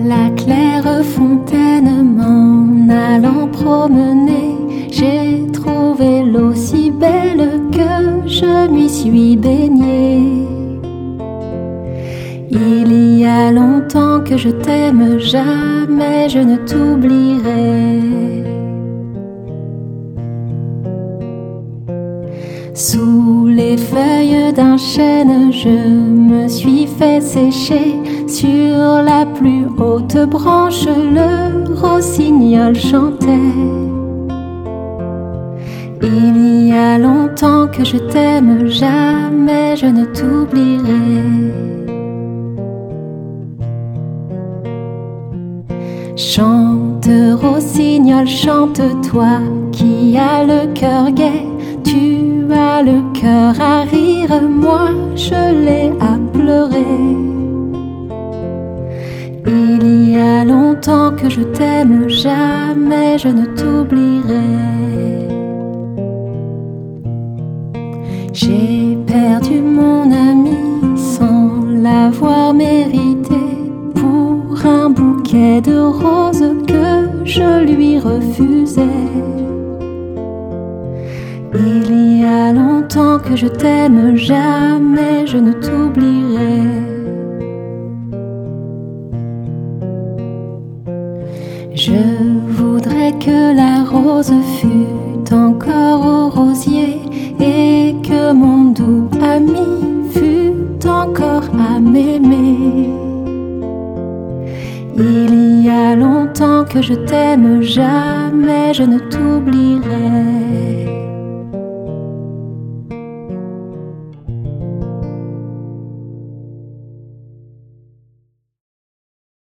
la claire fontaine, m'en allant promener, j'ai trouvé l'eau si belle que je m'y suis baignée. Il y a longtemps que je t'aime, jamais je ne t'oublierai. Sous les feuilles d'un chêne, je me suis fait sécher. Sur la plus haute branche, le rossignol chantait. Il y a longtemps que je t'aime, jamais je ne t'oublierai. Chante, rossignol, chante, toi qui as le cœur gai. Tu as le cœur à rire, moi je l'ai à pleurer. Il y a longtemps que je t'aime, jamais je ne t'oublierai. J'ai perdu mon ami sans l'avoir mérité, pour un bouquet de roses que je lui refusais. Il y a longtemps que je t'aime, jamais je ne t'oublierai. Je voudrais que la rose fût encore au rosier, et que mon doux ami fût encore à m'aimer. Il y a longtemps que je t'aime, jamais je ne t'oublierai.